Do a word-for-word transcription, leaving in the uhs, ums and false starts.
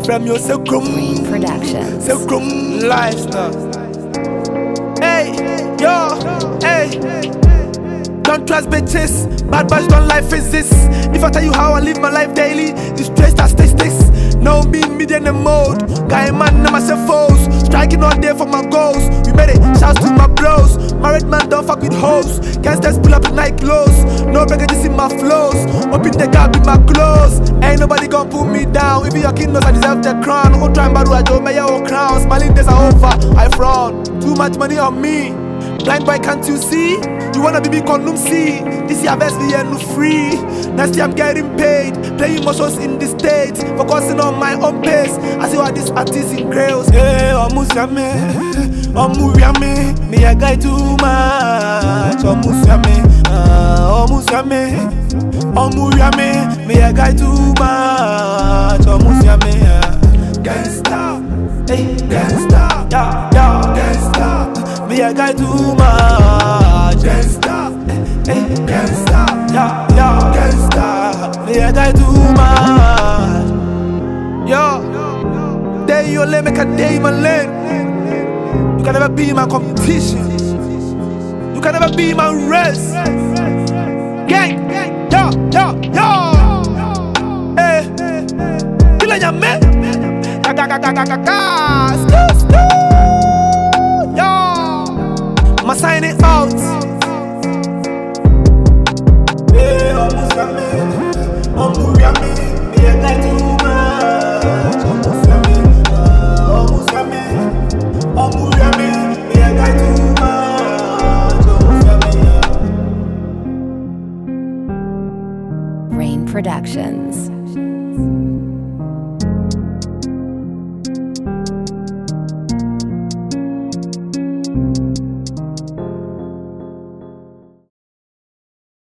From your Silkrum Productions. Silkrum lifestyle. Hey, yo, hey. Don't trust bitches, bad boys don't life is this. If I tell you how I live my life daily, it's straight as statistics. No me, media in the mode. Guy man, I'm myself foes. Striking all day for my goals. We made it, shouts to my bros. Married man don't fuck with hoes. Gangsters pull up in night clothes. No beverages in my flows. Open the gap in my clothes. Ain't nobody gon' pull me down. If your king knows I deserve the crown. Who try and battle, I don't make your crown. Smiling days are over, I frown. Too much money on me. Blind boy, can't you see? You wanna be me condom see? This year best be no free. Next year I'm getting paid. Playing more shows in the States. Focusing on my own pace. I see what these artists in grails. Hey, almost yame. Almost yame. Me a guy too much. Almost yame. Almost yame. Almost yame. Me a guy too much. Almost yame. Gangsta. Hey, gangsta. Yeah, yeah, gangsta. Me a guy too much. Gangsta, hey, gangsta, yeah, yeah, gangsta. Me a guy too much. Yo, day you lane, make a day my lane. You can never be my competition. You can never be my race. Gang, yo, yo, yo. Hey, you like your man? Ga ga ga ga ga ga ga. Skoo skoo. I'ma sign it out. Yeah, almost got me. Almost got me. Me a guy too much. Almost got me. Almost got me. Almost got me. Me a guy too much. Almost got me. Rain Productions.